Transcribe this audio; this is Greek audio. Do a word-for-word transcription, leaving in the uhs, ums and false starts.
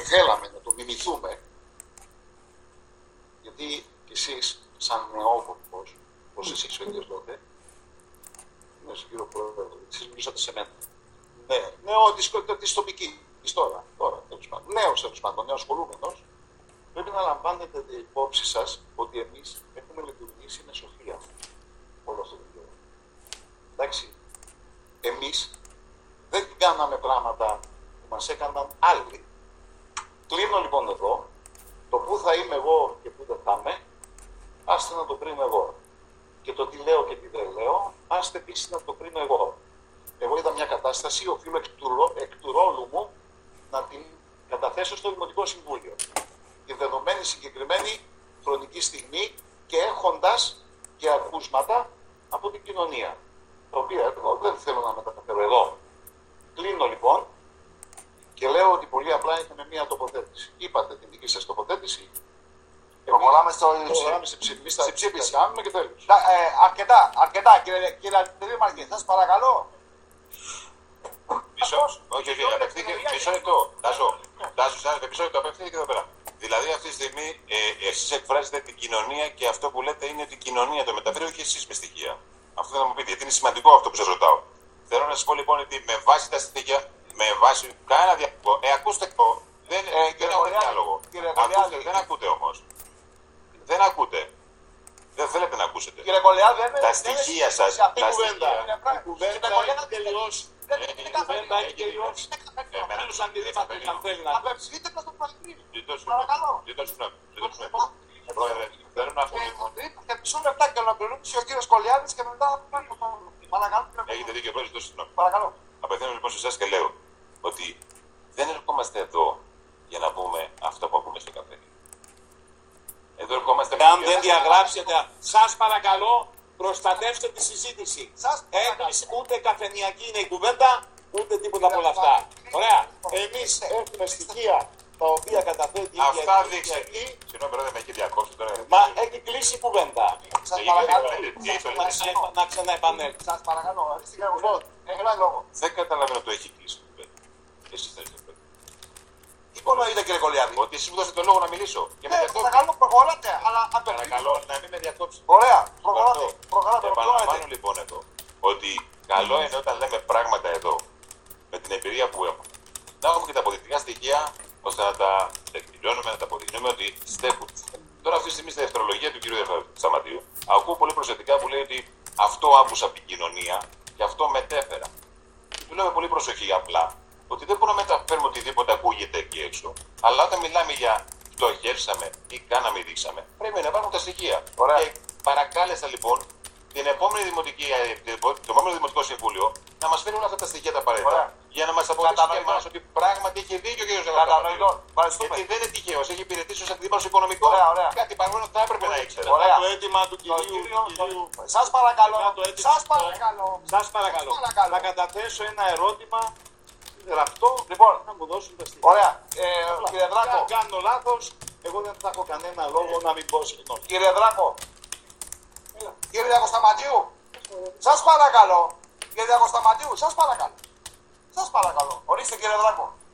θέλαμε να το μιμηθούμε, γιατί κι εσείς, σαν νεόκοπος, όπως εσείς ο ίδιος τότε, ναι, στον κύριο Πρόεδρο, εσείς μιλήσατε σε μένα. Ναι, νέο της τοπικής, τώρα, τώρα, τέλος πάντων. Νέος, τέλος πάντων, νεοασχολούμενος, πρέπει να λαμβάνετε υπόψη σας ότι εμείς έχουμε λειτουργήσει με σοφία όλο αυτό το καιρό. Εντάξει, εμείς δεν κάναμε πράγματα που μας έκαναν άλλοι. Κλείνω λοιπόν εδώ, το πού θα είμαι εγώ και πού δεν θα είμαι, άστε να το κρίνω εγώ. Και το τι λέω και τι δεν λέω, άστε επίσης να το κρίνω εγώ. Εγώ είδα μια κατάσταση, οφείλω εκ του, εκ του ρόλου μου να την καταθέσω στο Δημοτικό Συμβούλιο. Τη δεδομένη συγκεκριμένη χρονική στιγμή και έχοντας και ακούσματα από την κοινωνία, τα οποία εγώ δεν θέλω να μεταφέρω εδώ. Κλείνω λοιπόν και λέω ότι πολύ απλά είχαμε μία τοποθέτηση. Είπατε την δική σας τοποθέτηση. Προχωράμε στο σε ψήφιση. ψήφιση. Κάνουμε και τέλος. Ε, αρκετά, αρκετά κύριε, κύριε Αντιδήμαρχε, σας παρακαλώ. Μισό, όχι, όχι, απευθύνθηκε, μισό λεπτό. Τάσο, Τάσο, σαν μισό λεπτό, απευθύνθηκε εδώ πέρα. Δηλαδή αυτή τη στιγμή ε, εσείς εκφράζετε την κοινωνία και αυτό που λέτε είναι ότι η κοινωνία το μεταφέρει, όχι εσείς με στοιχεία. Αυτό θέλω να μου πείτε, γιατί είναι σημαντικό αυτό που σας ρωτάω. Θέλω να σας πω λοιπόν ότι με βάση τα στοιχεία, με βάση κανένα διάλογο, ε, ακούστε το, δεν, ε, δεν έχω διάλογο. Ακούστε, δεν ακούτε όμως. Δεν ακούτε. Δεν θέλετε να ακούσετε. Κύριε Κολεά, δεν τα στοιχεία σας, τα στοιχεία. Η κουβέντα έχει τελειώσει. Η κουβέντα έχει τελειώσει. Εμένα αντιδείματος αν θέλει να απευθύνετε προς το Παλαιστίνιο. Παρακαλώ. Ζητώ συγγνώμη. Πρόεδρε, θέλω να πω λοιπόν. Και μισό λεπτά και ολοκληρώσει ο κύριος Κολιάδης και μετά. Παρακαλώ. Έχετε δίκιο, πρόεδρε, ζητώ συγγνώμη. Παρακαλώ. Απευθύνω λοιπόν σε εσάς και λέω ότι δεν ερχόμαστε εδώ για να πούμε αυτό που ακούμε στο καφέ. Εδώ ερχόμαστε. Αν δεν διαγράψετε, σας παρακαλώ, προστατεύστε τη συζήτηση. Έκλεισε, ούτε καφενειακή είναι η κουβέντα, ούτε τίποτα από όλα αυτά. Ωραία. Εμείς έχουμε στοιχεία τα οποία καταθέτει η Αυτά δείξτε. Συγγνώμη, πρόεδρε, με έχει διακόψει τώρα. Μα έχει κλείσει η κουβέντα. Σας παρακαλώ. Να ξαναεπανέλθει. Σας παρακαλώ. Ένα λόγο. Δεν καταλαβαίνω το έχει κλείσει η κουβέντα. Εσείς θέλετε. Τι υπονοείτε κύριε Κολιάδη? Ότι εσείς μου δώσετε το λόγο να μιλήσω. Και με Ναι, διακόψετε. παρακαλώ, προχωράτε. Αλλά αν Παρακαλώ να μην με διακόψετε. Ωραία, προχωράτε. Προχωράτε. Επαναλαμβάνω λοιπόν εδώ ότι καλό είναι όταν λέμε πράγματα εδώ με την εμπειρία που έχουμε να έχουμε και τα αποδεικτικά στοιχεία ώστε να τα εκδηλώνουμε, να τα αποδεικνύουμε ότι στέκουν. Τώρα, αυτή τη στιγμή, στη δευτερολογία του κ. Σταματίου, ακούω πολύ προσεκτικά που λέει ότι αυτό άκουσα από την κοινωνία και αυτό μετέφερα. Και του λέω με πολύ προσοχή απλά ότι δεν μπορούμε να μεταφέρουμε οτιδήποτε ακούγεται εκεί έξω, αλλά όταν μιλάμε για φτωχεύσαμε ή κάναμε ή δείξαμε, πρέπει να υπάρχουν τα στοιχεία. Ωραία. Και παρακάλεσα λοιπόν την επόμενη δημοτική, το επόμενο Δημοτικό Συμβούλιο να μας φέρει όλα αυτά τα στοιχεία τα απαραίτητα για να μας αποδείξει και εμάς ότι πράγματι έχει δίκιο ο κ. Ζαγαρόπουλος. Γιατί δεν είναι τυχαίος, έχει υπηρετήσει ως αντιδήμαρχος οικονομικό. Ωραία, ωραία. Κάτι παραπάνω θα έπρεπε να ήξερε. Ωραία. Το αίτημα του κυρίου. Σας παρακαλώ. Σας παρακαλώ. Σας παρακαλώ. Θα καταθέσω ένα ερώτημα γραπτό, λοιπόν, να μου δώσουν τα στοιχεία. Ωραία. Ε, κύριε Δράκο. Αν κάνω λάθος, εγώ δεν θα έχω κανένα λόγο να μην πω συγγνώμη. Κύριε Δράκο. Κύριε Διακοσταματίου. Σας παρακαλώ. Κύριε Διακοσταματίου, σας παρακαλώ. Σας παρακαλώ. Ορίστε κύριε Δράκο.